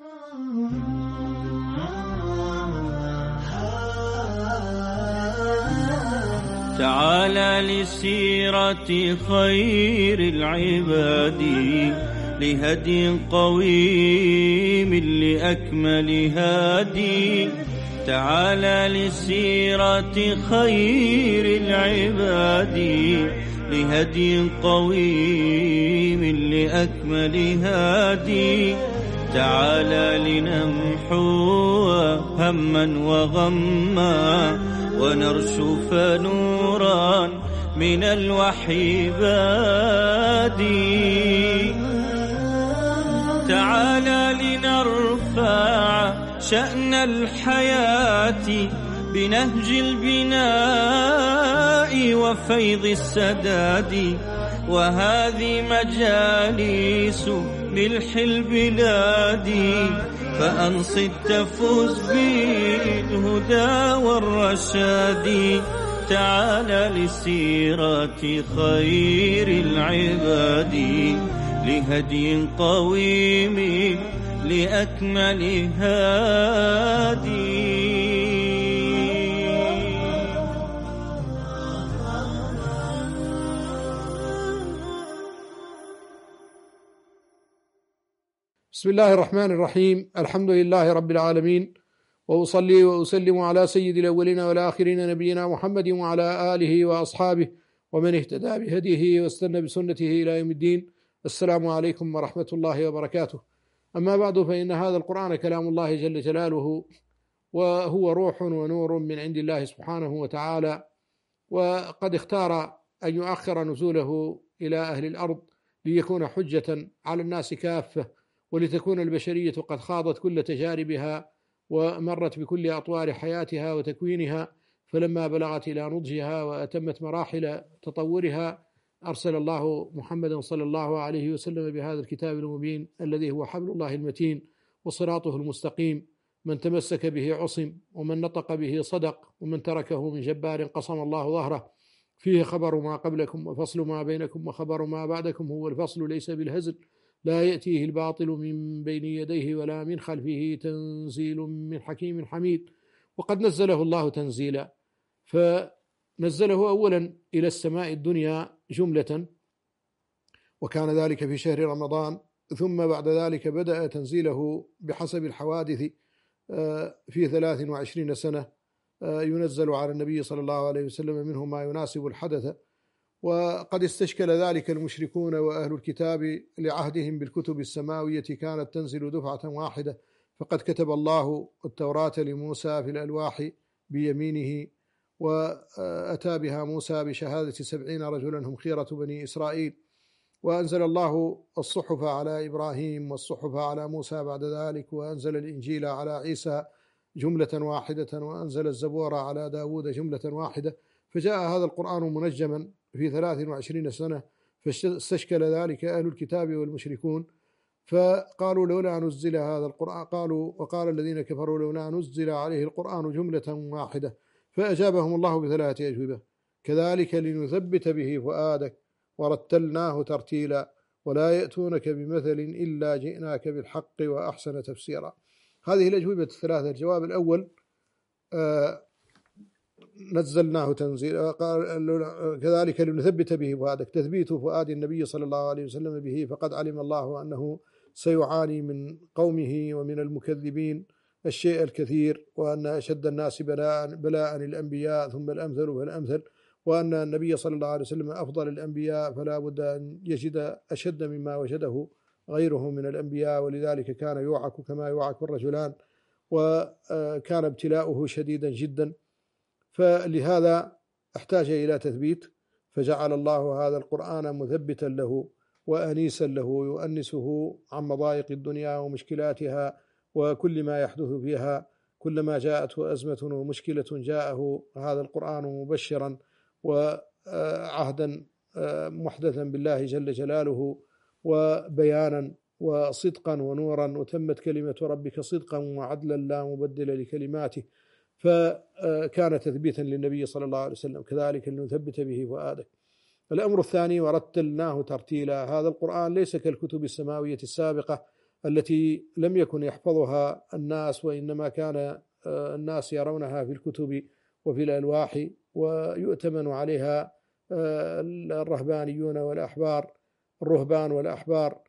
تعالى لسيرة خير العباد، لهدي قويم لأكمل هادي. تعالى لسيرة خير العباد، لهدي قويم لأكمل هادي. تعالى لنمحو هما وغما، ونرشف نورا من الوحي بادي. تعالى لنرفع شأن الحياة بنهج البناء وفيض السداد. وهذه مجالس ملح البلاد، فأنصت تفوز بالهدى والرشاد. تعالى لسيرة خير العباد، لهدي قويم لأكمل هادي. بسم الله الرحمن الرحيم. الحمد لله رب العالمين، وأصلي وأسلم على سيد الأولين والآخرين نبينا محمد وعلى آله وأصحابه ومن اهتدى بهديه واستنى بسنته إلى يوم الدين. السلام عليكم ورحمة الله وبركاته. أما بعد، فإن هذا القرآن كلام الله جل جلاله، وهو روح ونور من عند الله سبحانه وتعالى، وقد اختار أن يؤخر نزوله إلى أهل الأرض ليكون حجة على الناس كافة، ولتكون البشرية قد خاضت كل تجاربها ومرت بكل أطوار حياتها وتكوينها، فلما بلغت إلى نضجها وأتمت مراحل تطورها أرسل الله محمدا صلى الله عليه وسلم بهذا الكتاب المبين الذي هو حبل الله المتين وصراطه المستقيم. من تمسك به عصم، ومن نطق به صدق، ومن تركه من جبار قصم الله ظهره. فيه خبر ما قبلكم وفصل ما بينكم وخبر ما بعدكم، هو الفصل ليس بالهزل، لا يأتيه الباطل من بين يديه ولا من خلفه، تنزيل من حكيم حميد. وقد نزله الله تنزيلا، فنزله أولا إلى السماء الدنيا جملة، وكان ذلك في شهر رمضان، ثم بعد ذلك بدأ تنزيله بحسب الحوادث في 23 سنة ينزل على النبي صلى الله عليه وسلم، منه ما يناسب الحدث. وقد استشكل ذلك المشركون وأهل الكتاب لعهدهم بالكتب السماوية، كانت تنزل دفعة واحدة، فقد كتب الله التوراة لموسى في الألواح بيمينه، وأتى بها موسى بشهادة 70 رجلا هم خيرة بني إسرائيل. وأنزل الله الصحف على إبراهيم والصحف على موسى بعد ذلك، وأنزل الإنجيل على عيسى جملة واحدة، وأنزل الزبور على داود جملة واحدة. فجاء هذا القرآن منجما في 23 سنة، فاستشكل ذلك أهل الكتاب والمشركون، فقالوا لولا نزل هذا القرآن، وقال الذين كفروا لولا نزل عليه القرآن جملة واحدة. فأجابهم الله بثلاثة أجوبة: كذلك لنثبت به فؤادك، ورتلناه ترتيلا، ولا يأتونك بمثل إلا جئناك بالحق وأحسن تفسيرا. هذه الأجوبة الثلاثة. الجواب الأول: نزلناه تنزيلا، قال كذلك لنثبت به فؤادك، تثبيت فؤاد النبي صلى الله عليه وسلم به، فقد علم الله أنه سيعاني من قومه ومن المكذبين الشيء الكثير، وأن أشد الناس بلاء الأنبياء ثم الأمثل فالأمثل، وأن النبي صلى الله عليه وسلم أفضل الأنبياء، فلا بد أن يجد أشد مما وجده غيره من الأنبياء، ولذلك كان يوعك كما يوعك الرجلان، وكان ابتلاؤه شديدا جدا. فلهذا احتاج إلى تثبيت، فجعل الله هذا القرآن مثبتا له وأنيسا له، يؤنسه عن مضايق الدنيا ومشكلاتها وكل ما يحدث فيها. كلما جاءته أزمة ومشكلة جاءه هذا القرآن مبشرا وعهدا محدثا بالله جل جلاله، وبيانا وصدقا ونورا، وتمت كلمة ربك صدقا وعدلا لا مبدل لكلماته. فكان تثبيتا للنبي صلى الله عليه وسلم، كذلك لنثبت به فؤادك. الأمر الثاني: ورتلناه ترتيلا. هذا القرآن ليس كالكتب السماوية السابقة التي لم يكن يحفظها الناس، وإنما كان الناس يرونها في الكتب وفي الألواح، ويؤتمن عليها الرهبانيون والأحبار، الرهبان والأحبار،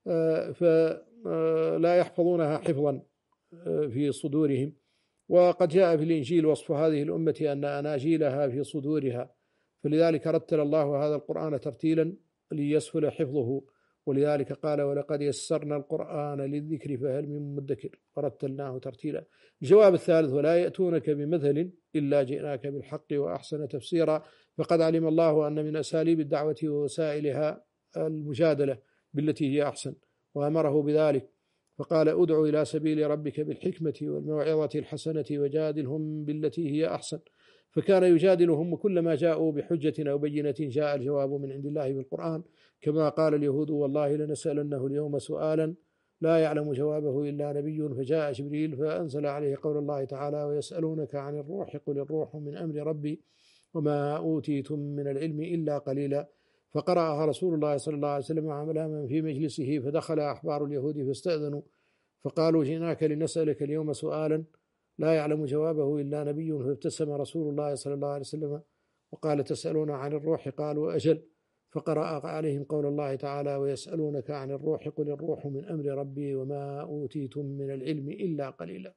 فلا يحفظونها حفظا في صدورهم. وقد جاء في الإنجيل وصف هذه الأمة أن أناجيلها في صدورها، فلذلك رتل الله هذا القرآن ترتيلا ليسهل حفظه، ولذلك قال: ولقد يسرنا القرآن للذكر فهل من مدكر ورتلناه ترتيلا. الجواب الثالث: ولا يأتونك بمثل إلا جئناك بالحق وأحسن تفسيرا. فقد علم الله أن من أساليب الدعوة ووسائلها المجادلة بالتي هي أحسن، وأمره بذلك فقال: ادع إلى سبيل ربك بالحكمة والموعظة الحسنة وجادلهم بالتي هي أحسن. فكان يجادلهم، وكلما جاءوا بحجة أو بينة جاء الجواب من عند الله بالقرآن، كما قال اليهود: والله لنسألنه اليوم سؤالا لا يعلم جوابه إلا نبي. فجاء جبريل فأنزل عليه قول الله تعالى: ويسألونك عن الروح قل الروح من أمر ربي وما أوتيتم من العلم إلا قليلا. فقرأها رسول الله صلى الله عليه وسلم عاما في مجلسه، فدخل أحبار اليهود فاستأذنوا فقالوا: جئناك لنسألك اليوم سؤالا لا يعلم جوابه إلا نبي. فابتسم رسول الله صلى الله عليه وسلم وقال: تسألون عن الروح؟ قالوا: أجل. فقرأ عليهم قول الله تعالى: ويسألونك عن الروح قل الروح من أمر ربي وما أوتيتم من العلم إلا قليلا.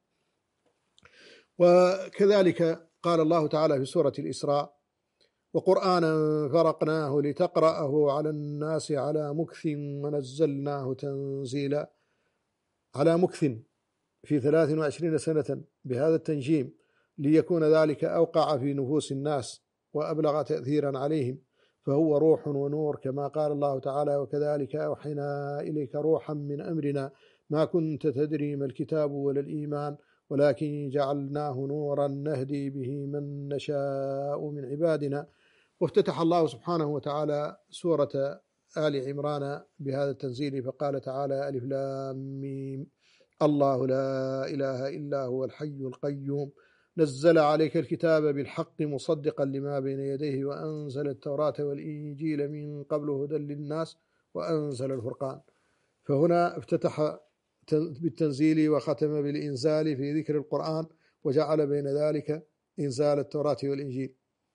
وكذلك قال الله تعالى في سورة الإسراء: وقرآنا فرقناه لتقرأه على الناس على مكث ونزلناه تنزيلا. على مكث في 23 سنة بهذا التنجيم، ليكون ذلك أوقع في نفوس الناس وأبلغ تأثيرا عليهم، فهو روح ونور، كما قال الله تعالى: وكذلك أوحينا إليك روحا من أمرنا ما كنت تدري ما الكتاب ولا الإيمان ولكن جعلناه نورا نهدي به من نشاء من عبادنا. وافتتح الله سبحانه وتعالى سورة آل عمران بهذا التنزيل، فقال تعالى: ألف لام ميم الله لا إله إلا هو الحي القيوم نزل عليك الكتاب بالحق مصدقا لما بين يديه وأنزل التوراة والإنجيل من قبل هدى للناس وأنزل الفرقان. فهنا افتتح بالتنزيل وختم بالإنزال في ذكر القرآن، وجعل بين ذلك إنزال التوراة والإنجيل.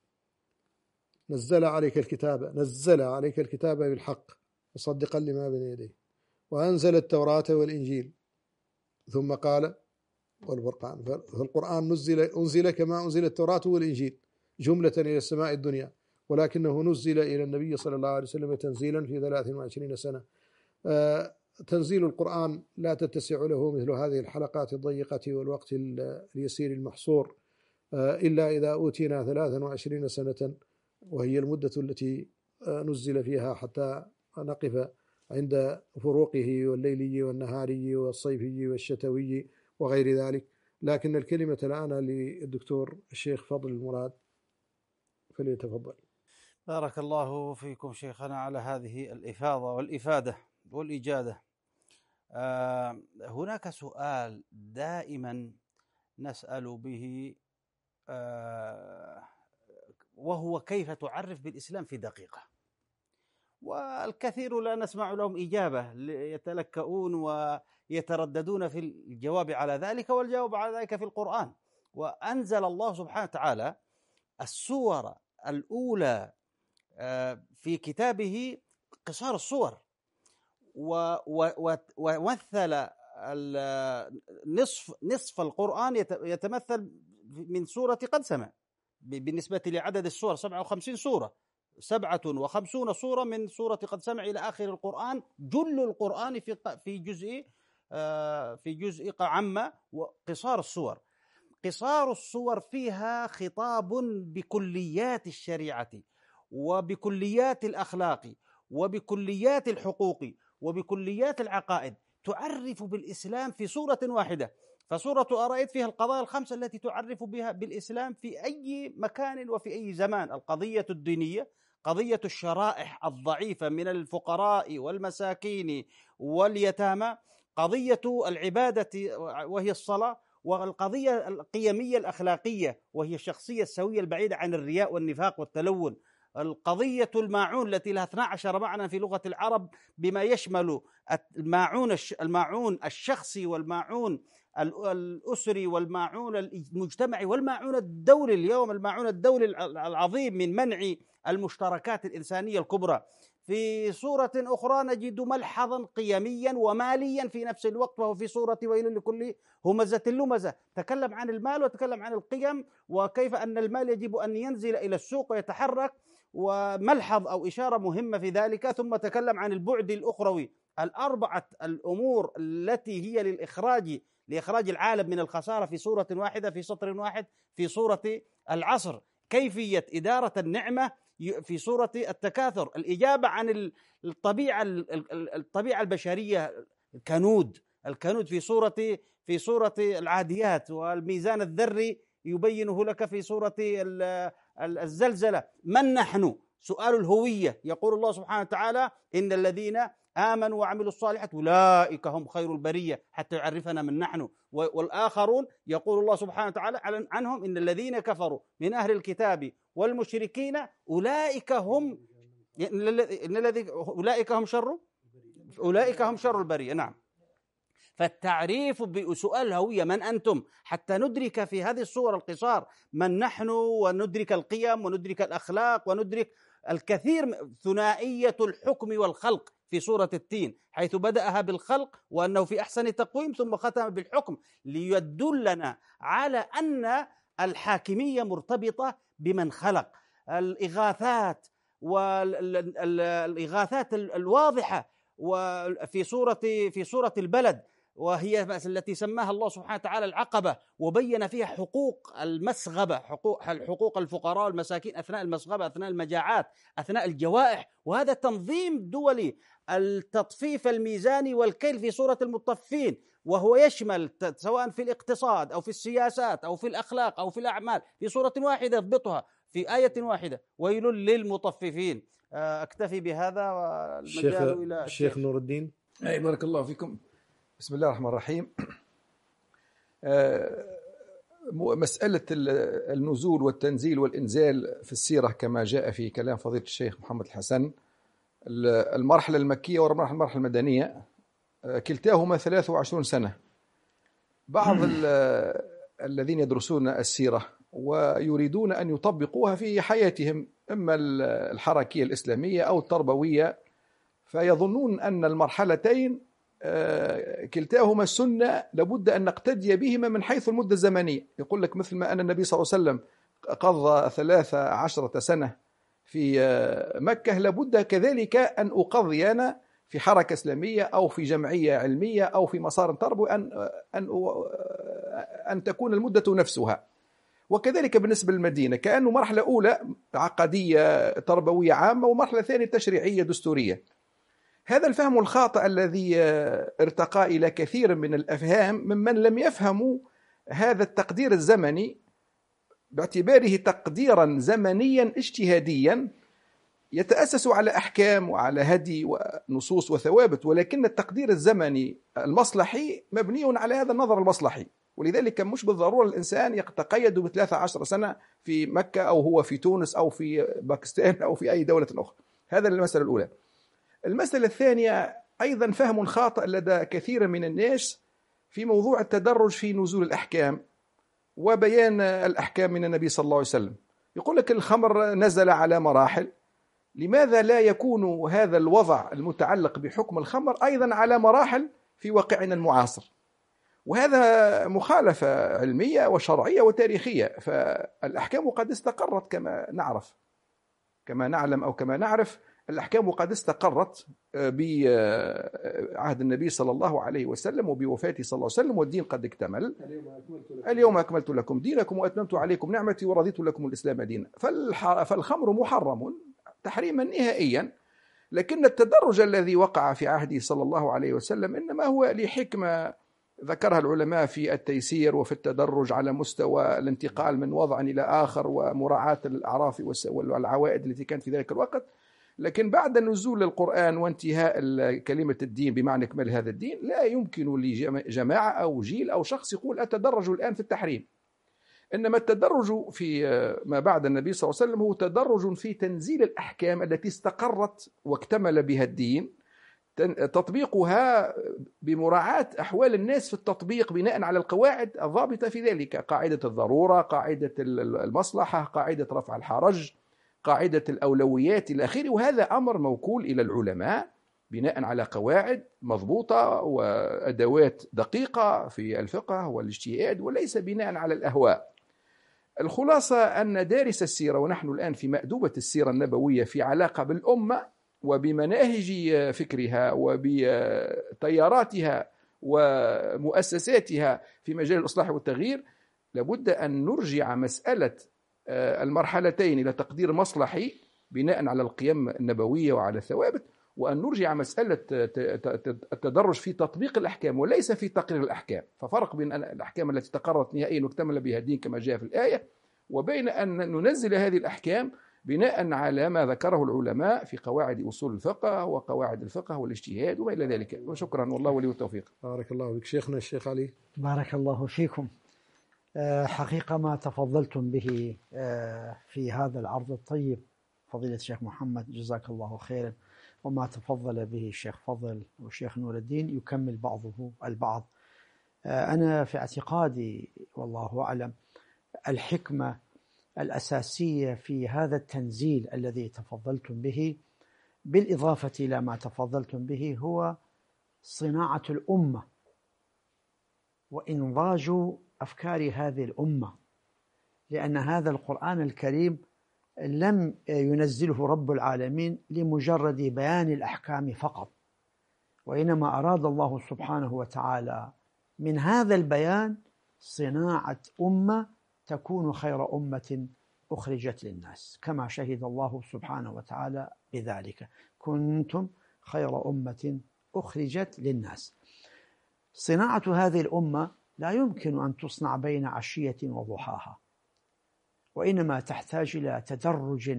نزل عليك الكتاب بالحق مصدقا لما بين يديه وأنزل التوراة والإنجيل، ثم قال: والفرقان. فالقرآن أنزل كما أنزل التوراة والإنجيل جملة إلى السماء الدنيا، ولكنه نزل إلى النبي صلى الله عليه وسلم تنزيلا في 23 سنة. تنزيل القرآن لا تتسع له مثل هذه الحلقات الضيقة والوقت اليسير المحصور، إلا إذا أوتينا 23 سنة، وهي المدة التي نزل فيها حتى نقف عند فروقه والليلي والنهاري والصيفي والشتوي وغير ذلك. لكن الكلمة الآن للدكتور الشيخ فضل المراد، فليتفضل. بارك الله فيكم شيخنا على هذه الإفاضة والإفادة والإجادة. هناك سؤال دائما نسأل به، وهو كيف تعرف بالإسلام في دقيقة؟ والكثير لا نسمع لهم إجابة، يتلكؤون ويترددون في الجواب على ذلك، والجواب على ذلك في القرآن. وأنزل الله سبحانه وتعالى السور الأولى في كتابه قصار الصور، ومثل نصف القرآن يتمثل من سورة قد سمع، بالنسبة لعدد السور 57 سورة، 57 سورة من سورة قد سمع إلى آخر القرآن. جل القرآن في جزء عامة. وقصار السور، قصار السور فيها خطاب بكليات الشريعة وبكليات الأخلاق وبكليات الحقوق وبكليات العقائد، تعرف بالإسلام في سورة واحدة. فسورة أرأيت فيها القضايا الخمسة التي تعرف بها بالإسلام في أي مكان وفي أي زمان: القضية الدينية، قضية الشرائح الضعيفة من الفقراء والمساكين واليتامى، قضية العبادة وهي الصلاة، والقضية القيمية الأخلاقية وهي الشخصية السوية البعيدة عن الرياء والنفاق والتلون القضية الماعون التي لها 12 معنى في لغة العرب، بما يشمل الماعون الشخصي والماعون الأسري والماعون المجتمعي والماعون الدولي. اليوم الماعون الدولي العظيم من منع المشتركات الإنسانية الكبرى. في سورة أخرى نجد ملحظا قيميا وماليا في نفس الوقت، وهو في سورة ويل لكل همزة لمزة، تكلم عن المال وتكلم عن القيم وكيف أن المال يجب أن ينزل إلى السوق ويتحرك، وملحظ أو إشارة مهمة في ذلك. ثم تكلم عن البعد الأخروي، الأربعة الأمور التي هي لإخراج العالم من الخسارة في سورة واحدة في سطر واحد في سورة العصر. كيفية إدارة النعمة في سورة التكاثر، الإجابة عن الطبيعة البشرية، الكنود في سورة العاديات، والميزان الذري يبينه لك في سورة الزلزلة. من نحن؟ سؤال الهوية. يقول الله سبحانه وتعالى إن الذين آمنوا وعملوا الصالحات أولئك هم خير البرية، حتى يعرفنا من نحن. والآخرون يقول الله سبحانه وتعالى عنهم إن الذين كفروا من أهل الكتاب والمشركين أولئك هم شر البرية. نعم. فالتعريف بسؤال الهوية، من أنتم، حتى ندرك في هذه الصور القصار من نحن، وندرك القيم وندرك الأخلاق وندرك الكثير. ثنائية الحكم والخلق في سورة التين، حيث بدأها بالخلق وأنه في أحسن تقويم، ثم ختم بالحكم ليدلنا على أن الحاكمية مرتبطة بمن خلق. الإغاثات والإغاثات الواضحة في سورة البلد، وهي التي سماها الله سبحانه وتعالى العقبة، وبين فيها حقوق المسغبة، حقوق الفقراء والمساكين أثناء المسغبة، أثناء المجاعات، أثناء الجوائح. وهذا تنظيم دولي، التطفيف الميزاني والكيل في سورة المطفين، وهو يشمل سواء في الاقتصاد أو في السياسات أو في الأخلاق أو في الأعمال، في سورة واحدة يضبطها في آية واحدة، ويل للمطففين. أكتفي بهذا والمجال إلى الشيخ نور الدين. بارك الله فيكم. بسم الله الرحمن الرحيم. مسألة النزول والتنزيل والإنزال في السيرة كما جاء في كلام فضيلة الشيخ محمد الحسن، المرحلة المكية والمرحلة المدنية كلتاهما 23 سنة. بعض الذين يدرسون السيرة ويريدون أن يطبقوها في حياتهم، إما الحركية الإسلامية أو التربوية، فيظنون أن المرحلتين كلتاهما السنة لابد أن نقتدي بهما من حيث المدة الزمنية. يقول لك مثل ما أن النبي صلى الله عليه وسلم قضى 13 سنة في مكة، لابد كذلك أن أقضي أنا في حركة إسلامية أو في جمعية علمية أو في مسار تربوي أن تكون المدة نفسها. وكذلك بالنسبة للمدينة، كأنه مرحلة أولى عقدية تربوية عامة، ومرحلة ثانية تشريعية دستورية. هذا الفهم الخاطئ الذي ارتقى إلى كثير من الأفهام ممن لم يفهموا هذا التقدير الزمني باعتباره تقديرا زمنيا اجتهاديا يتأسس على أحكام وعلى هدي ونصوص وثوابت، ولكن التقدير الزمني المصلحي مبني على هذا النظر المصلحي. ولذلك مش بالضرورة الإنسان يتقيد ب13 سنة في مكة أو هو في تونس أو في باكستان أو في أي دولة أخرى. هذا المسألة الأولى. المسألة الثانية أيضا فهم خاطئ لدى كثير من الناس في موضوع التدرج في نزول الأحكام وبيان الأحكام من النبي صلى الله عليه وسلم. يقول لك الخمر نزل على مراحل، لماذا لا يكون هذا الوضع المتعلق بحكم الخمر أيضا على مراحل في واقعنا المعاصر؟ وهذا مخالفة علمية وشرعية وتاريخية. فالأحكام قد استقرت كما نعلم أو كما نعرف. الأحكام قد استقرت بعهد النبي صلى الله عليه وسلم وبوفاته صلى الله عليه وسلم، والدين قد اكتمل. اليوم أكملت لكم دينكم وأتممت عليكم نعمتي ورضيت لكم الإسلام دينا. فالخمر محرم تحريما نهائيا، لكن التدرج الذي وقع في عهده صلى الله عليه وسلم إنما هو لحكمة ذكرها العلماء في التيسير وفي التدرج على مستوى الانتقال من وضع إلى آخر ومراعاة الأعراف والعوائد التي كانت في ذلك الوقت. لكن بعد نزول القرآن وانتهاء كلمة الدين بمعنى إكمال هذا الدين، لا يمكن لجماعة أو جيل أو شخص يقول أتدرج الآن في التحريم. إنما التدرج في ما بعد النبي صلى الله عليه وسلم هو تدرج في تنزيل الأحكام التي استقرت واكتمل بها الدين، تطبيقها بمراعاة أحوال الناس في التطبيق بناء على القواعد الضابطة في ذلك، قاعدة الضرورة، قاعدة المصلحة، قاعدة رفع الحرج، قاعدة الأولويات إلى آخره. وهذا أمر موكول إلى العلماء بناء على قواعد مضبوطة وأدوات دقيقة في الفقه والاجتهاد، وليس بناء على الأهواء. الخلاصة أن دارس السيرة، ونحن الآن في مأدوبة السيرة النبوية في علاقة بالأمة وبمناهج فكرها وبتياراتها ومؤسساتها في مجال الإصلاح والتغيير، لابد أن نرجع مسألة المرحلتين إلى تقدير مصلحي بناء على القيم النبوية وعلى الثوابت، وأن نرجع مسألة التدرج في تطبيق الأحكام وليس في تقرير الأحكام. ففرق بين الأحكام التي تقررت نهائيا واكتمل بها الدين كما جاء في الآية، وبين أن ننزل هذه الأحكام بناء على ما ذكره العلماء في قواعد أصول الفقه وقواعد الفقه والاجتهاد وما إلى ذلك. وشكرا، والله ولي التوفيق. بارك الله فيك شيخنا الشيخ علي. بارك الله فيكم. حقيقة ما تفضلتم به في هذا العرض الطيب فضيلة الشيخ محمد، جزاك الله خيرا، وما تفضل به الشيخ فضل والشيخ نور الدين يكمل بعضه البعض. أنا في اعتقادي والله أعلم الحكمة الأساسية في هذا التنزيل الذي تفضلتم به، بالإضافة إلى ما تفضلتم به، هو صناعة الأمة وإنضاج أفكار هذه الأمة، لأن هذا القرآن الكريم لم ينزله رب العالمين لمجرد بيان الأحكام فقط، وإنما أراد الله سبحانه وتعالى من هذا البيان صناعة أمة تكون خير أمة أخرجت للناس، كما شهد الله سبحانه وتعالى بذلك: كنتم خير أمة أخرجت للناس. صناعة هذه الأمة لا يمكن أن تصنع بين عشية وضحاها، وإنما تحتاج إلى تدرج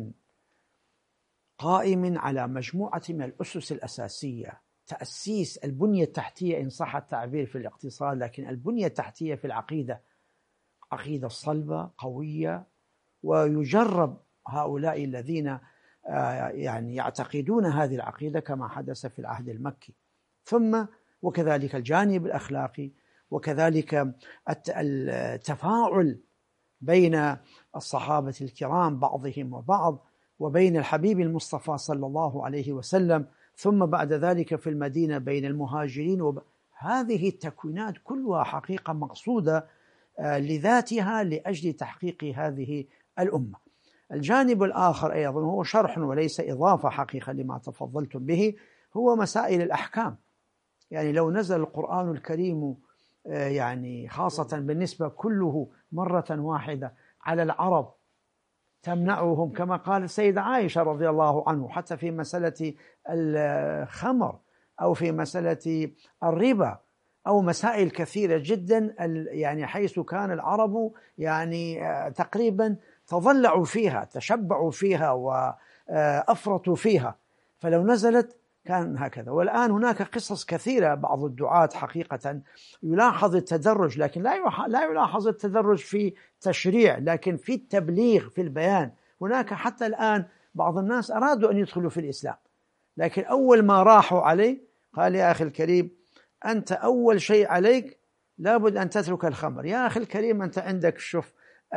قائم على مجموعة من الأسس الأساسية، تأسيس البنية التحتية إن صح التعبير في الاقتصاد، لكن البنية التحتية في العقيدة عقيدة صلبة قوية، ويجرب هؤلاء الذين يعني يعتقدون هذه العقيدة كما حدث في العهد المكي. ثم وكذلك الجانب الأخلاقي، وكذلك التفاعل بين الصحابة الكرام بعضهم وبعض، وبين الحبيب المصطفى صلى الله عليه وسلم، ثم بعد ذلك في المدينة بين المهاجرين. هذه التكوينات كلها حقيقة مقصودة لذاتها لأجل تحقيق هذه الأمة. الجانب الآخر أيضا هو شرح وليس إضافة حقيقة لما تفضلتم به، هو مسائل الأحكام. يعني لو نزل القرآن الكريم يعني خاصة بالنسبة كله مرة واحدة على العرب تمنعهم، كما قال السيدة عائشة رضي الله عنه، حتى في مسألة الخمر أو في مسألة الربا أو مسائل كثيرة جدا، يعني حيث كان العرب يعني تقريبا تضلعوا فيها، تشبعوا فيها وأفرطوا فيها، فلو نزلت كان هكذا. والآن هناك قصص كثيرة، بعض الدعاة حقيقة يلاحظ التدرج، لكن لا يلاحظ التدرج في تشريع، لكن في التبليغ، في البيان. هناك حتى الآن بعض الناس أرادوا أن يدخلوا في الإسلام، لكن أول ما راحوا عليه قال: يا أخي الكريم، أنت أول شيء عليك لابد أن تترك الخمر. يا أخي الكريم، أنت عندك شوف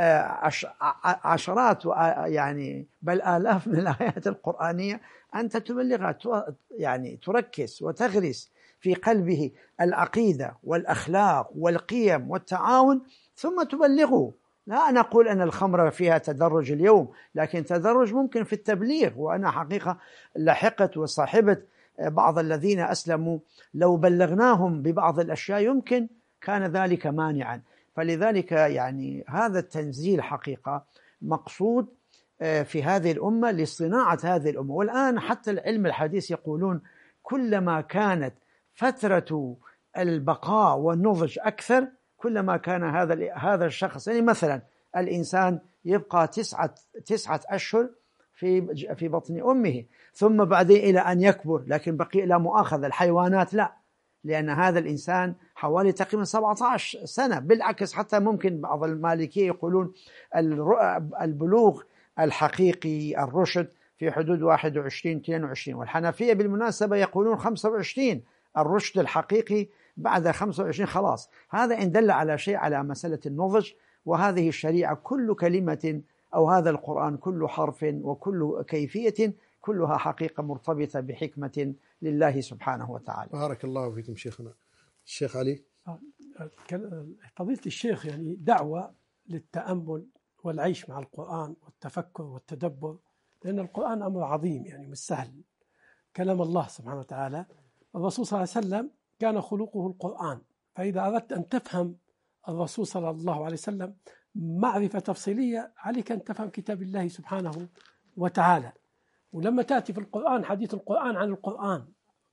عشرات يعني بل آلاف من الآيات القرآنية أنت تبلغها، يعني تركز وتغرس في قلبه العقيدة والأخلاق والقيم والتعاون، ثم تبلغه. لا نقول أن الخمر فيها تدرج اليوم، لكن تدرج ممكن في التبليغ. وأنا حقيقة لحقت وصاحبت بعض الذين أسلموا، لو بلغناهم ببعض الأشياء يمكن كان ذلك مانعا. فلذلك يعني هذا التنزيل حقيقة مقصود في هذه الأمة لصناعة هذه الأمة. والآن حتى العلم الحديث يقولون كلما كانت فترة البقاء والنضج أكثر، كلما كان هذا الشخص، يعني مثلا الإنسان يبقى تسعة أشهر في بطن أمه، ثم بعدين إلى أن يكبر، لكن بقي لا مؤاخذة الحيوانات لا، لأن هذا الإنسان حوالي تقريبا 17 سنة. بالعكس حتى ممكن بعض المالكية يقولون البلوغ الحقيقي الرشد في حدود 21-22، والحنفية بالمناسبة يقولون 25 الرشد الحقيقي، بعد 25 خلاص. هذا إن دل على شيء على مسألة النضج. وهذه الشريعة كل كلمة أو هذا القرآن كل حرف وكل كيفية كلها حقيقة مرتبطة بحكمة لله سبحانه وتعالى. بارك الله فيكم شيخنا. الشيخ علي. فضيلة الشيخ، يعني دعوة للتأمل والعيش مع القرآن والتفكر والتدبر، لأن القرآن أمر عظيم يعني مش سهل، كلام الله سبحانه وتعالى. الرسول صلى الله عليه وسلم كان خلقه القرآن، فإذا أردت أن تفهم الرسول صلى الله عليه وسلم معرفة تفصيلية عليك أن تفهم كتاب الله سبحانه وتعالى. ولما تأتي في القرآن حديث القرآن عن القرآن،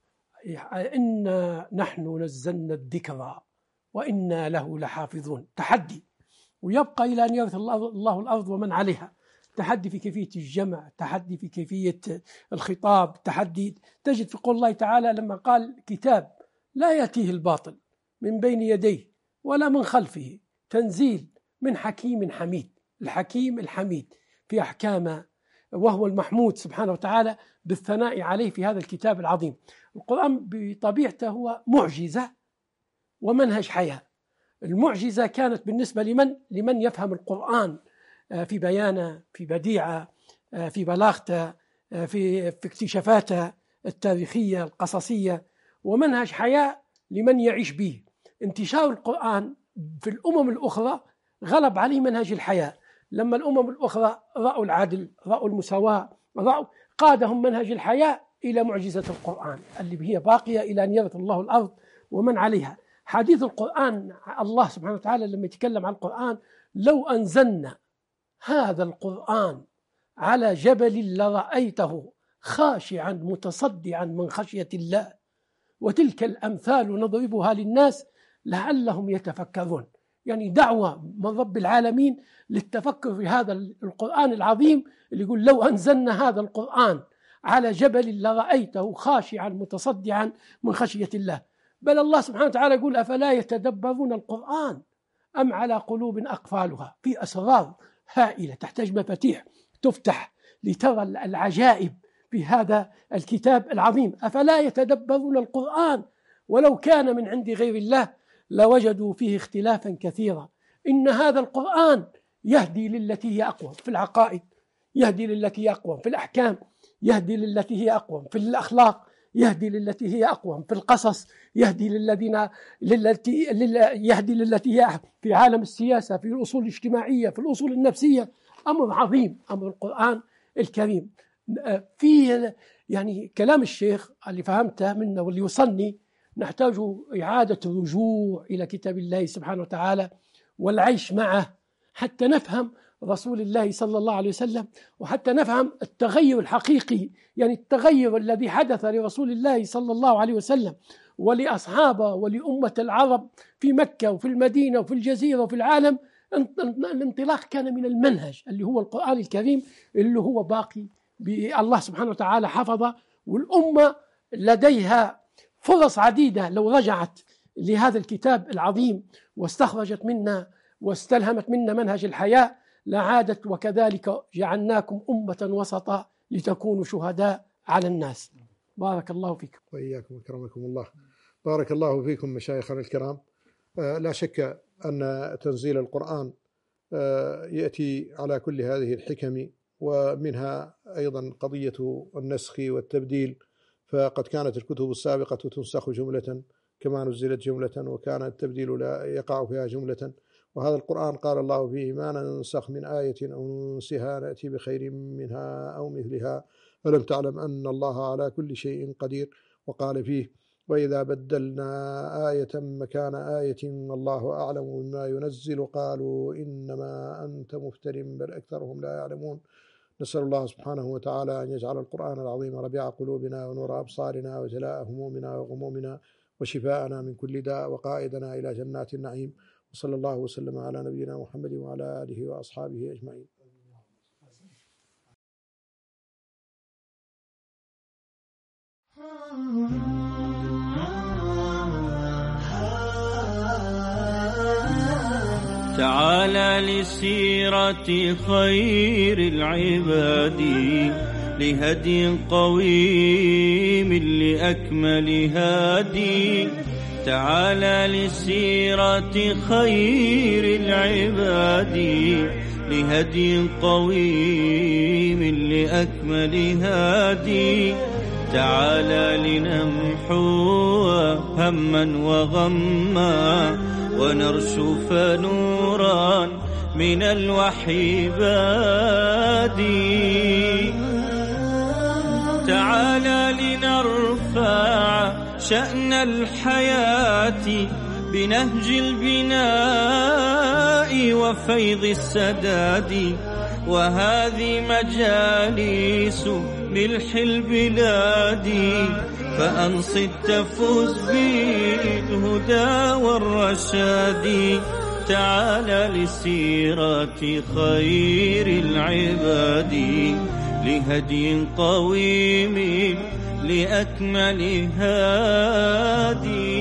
إنا نحن نزلنا الذكر وإنا له لحافظون، تحدي، ويبقى إلى أن يرث الله الأرض ومن عليها. تحدي في كيفية الجمع، تحدي في كيفية الخطاب، تحدي تجد في قول الله تعالى لما قال كتاب لا يأتيه الباطل من بين يديه ولا من خلفه، تنزيل من حكيم حميد. الحكيم الحميد في أحكامه، وهو المحمود سبحانه وتعالى بالثناء عليه في هذا الكتاب العظيم. القرآن بطبيعته هو معجزة ومنهج حياة. المعجزة كانت بالنسبة لمن يفهم القرآن في بيانه، في بديعه، في بلاغته، في اكتشافاته التاريخية القصصية، ومنهج حياة لمن يعيش به. انتشار القرآن في الأمم الأخرى غلب عليه منهج الحياة. لما الأمم الأخرى رأوا العدل، رأوا المساواة، قادهم منهج الحياة إلى معجزة القرآن اللي هي باقية إلى أن يرث الله الأرض ومن عليها. حديث القرآن، الله سبحانه وتعالى لما يتكلم عن القرآن: لو أنزلنا هذا القرآن على جبل لرأيته خاشعا متصدعا من خشية الله وتلك الأمثال نضربها للناس لعلهم يتفكرون. يعني دعوة من رب العالمين للتفكر في هذا القرآن العظيم اللي يقول: لو أنزلنا هذا القرآن على جبل لرأيته خاشعا متصدعا من خشية الله. بل الله سبحانه وتعالى يقول: أفلا يتدبرون القرآن أم على قلوب أقفالها. في أسرار هائلة تحتاج مفاتيح تفتح لترى العجائب في هذا الكتاب العظيم. أفلا يتدبرون القرآن ولو كان من عند غير الله لوجدوا فيه اختلافا كثيرا. إن هذا القرآن يهدي للتي هي أقوم في العقائد، يهدي للتي هي أقوم في الأحكام، يهدي للتي هي أقوم في الأخلاق، يهدي للتي هي أقوم في القصص، يهدي يهدي للتي هي في عالم السياسة، في الأصول الاجتماعية، في الأصول النفسية. أمر عظيم أمر القرآن الكريم. في يعني كلام الشيخ اللي فهمته منه واللي وصلني، نحتاج إعادة الرجوع إلى كتاب الله سبحانه وتعالى والعيش معه حتى نفهم رسول الله صلى الله عليه وسلم، وحتى نفهم التغير الحقيقي، يعني التغير الذي حدث لرسول الله صلى الله عليه وسلم ولأصحابه ولأمة العرب في مكة وفي المدينة وفي الجزيرة وفي العالم. الانطلاق كان من المنهج اللي هو القرآن الكريم، اللي هو باقي الله سبحانه وتعالى حفظه، والأمة لديها فرص عديدة لو رجعت لهذا الكتاب العظيم واستخرجت منا واستلهمت منا منهج الحياة لعادت. وكذلك جعلناكم أمة وسطا لتكونوا شهداء على الناس. بارك الله فيكم. وإياكم وكرمكم الله. بارك الله فيكم مشايخنا الكرام. لا شك أن تنزيل القرآن يأتي على كل هذه الحكم، ومنها أيضا قضية النسخ والتبديل. فقد كانت الكتب السابقة تنسخ جملة كما نزلت جملة، وكان التبديل لا يقع فيها جملة. وهذا القرآن قال الله فيه: ما ننسخ من آية أو ننسها نأتي بخير منها أو مثلها ألم تعلم أن الله على كل شيء قدير. وقال فيه: وإذا بدلنا آية مكان آية والله أعلم بما ينزل قالوا إنما أنت مفتر بل أكثرهم لا يعلمون. نسأل الله سبحانه وتعالى أن يجعل القرآن العظيم ربيع قلوبنا ونور أبصارنا وجلاء همومنا وغمومنا وشفاءنا من كل داء وقائدنا إلى جنات النعيم. وصلى الله وسلم على نبينا محمد وعلى آله وأصحابه أجمعين. تعال لسيرة خير العباد، لهدي قويم لأكمل هادي. تعال لسيرة خير العباد، لهدي قويم لأكمل هادي. تعال لنمحو هما وغما، ونرشف نورا من الوحي بادي. تعال لنرفع شأن الحياة بنهج البناء وفيض السداد. وهذه مجالس ملح البلاد، فأنصت تفوز بالهدى والرشاد. تعال لسيرة خير العباد، لهدي قويم لأكمل هادي.